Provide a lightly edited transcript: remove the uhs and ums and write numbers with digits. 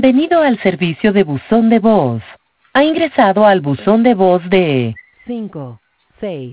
Bienvenido al servicio de buzón de voz. Ha ingresado al buzón de voz de 5, 6,